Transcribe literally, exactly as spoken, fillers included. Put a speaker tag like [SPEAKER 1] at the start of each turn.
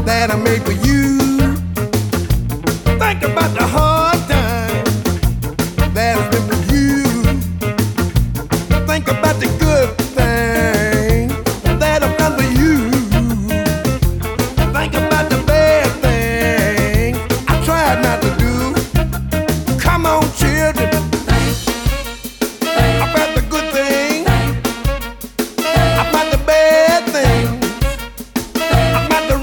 [SPEAKER 1] that I made for you. Think about the hard time that has been with you. Think about the